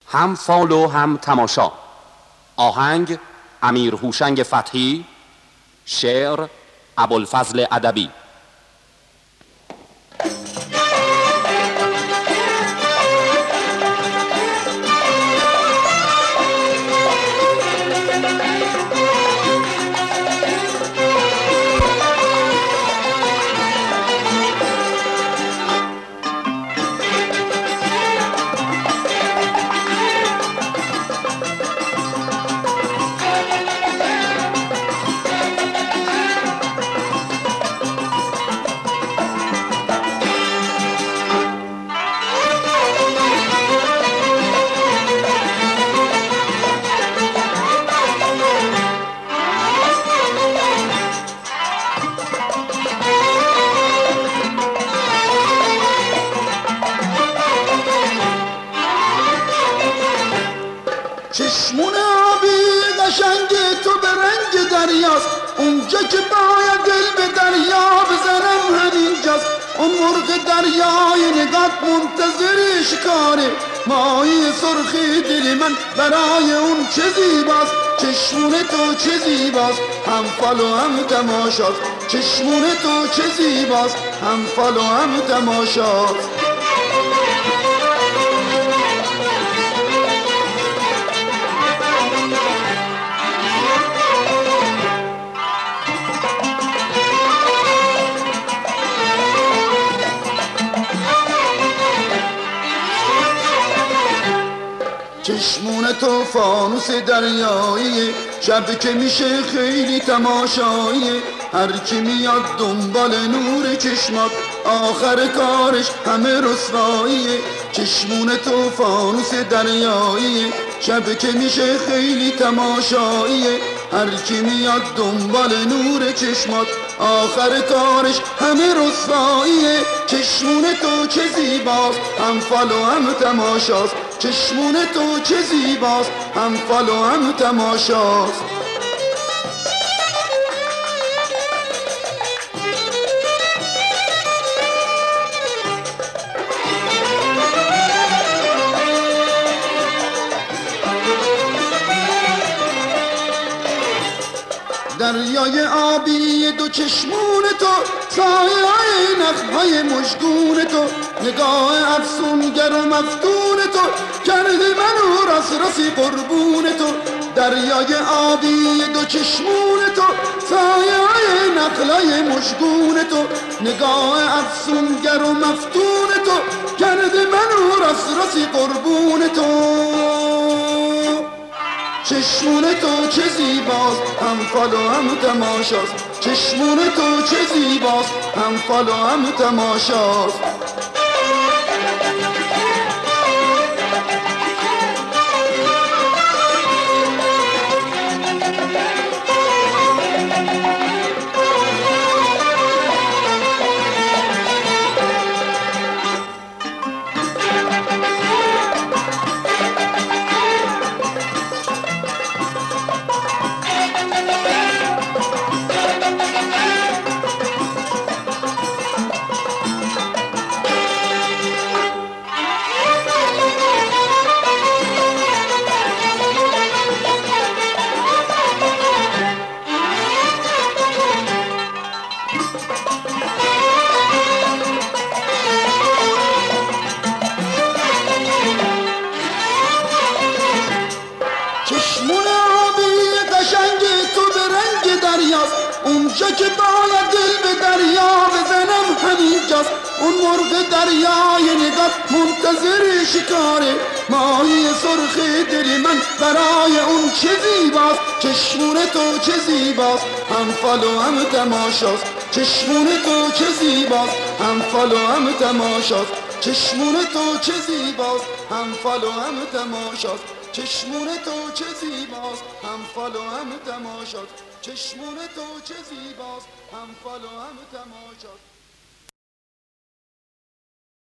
هم فال و هم تماشا. آهنگ امیر هوشنگ فتحی، شعر ابوالفضل ادبی. چشمون آبی قشنگ تو به رنگ دریاست، اونجا که باید دل به دریا بزنم همینجاست. اون مرغ دریای نگات منتظر شکاره، ماهی سرخی دل من برای اون چه زیباست. چشمون تو چه زیباست، هم فال و هم تماشاست. چشمون تو چه زیباست، هم فال و هم تماشاست. چشمون تو فانوس دریایی، شب که میشه خیلی تماشایی. هر کی میاد دنبال نور چشمات، آخر کارش همه رسواییه. چشمون تو فانوس دریایی، شب که میشه خیلی تماشاییه. هر کی میاد دنبال نور چشمات، آخر کارش همه رسواییه. چشمون تو چه زیباست، هم فال و هم تماشاست. چشمون تو چه زیباست، هم فال و هم تماشاست. دریای آبی دو چشمون تو، سایه های نخهای مشگون تو، نگاه افسونگر و مفتون تو، کرده منو راست راستی قربون تو. دریای آبی دو چشمون تو، سایه های نخهای مشگون تو، نگاه افسونگر و مفتون تو، کرده منو راست راستی قربون تو. چشمون تو چه زیباست، هم فال و هم تماشاست. چشمون تو چه زیباست، هم فال و هم تماشاست. چشمون آبی قشنگ تو به رنگ دریاست، اونجا که باید دل به دریا بزنم همینجاست. اون مرغ دریای نگات منتظر شکاره، ماهی سرخ دل من برای اون چه زیباست. چشمون تو چه زیباست، هم فال و هم تماشاست. چشمون تو چه زیباست، هم فال و هم تماشاست. چشمون تو چه زیباست، هم فال و هم تماشاست. چشمون تو چه زیباست، هم فال و هم تماشاست. چشمون تو چه زیباست، هم فال و هم تماشاست.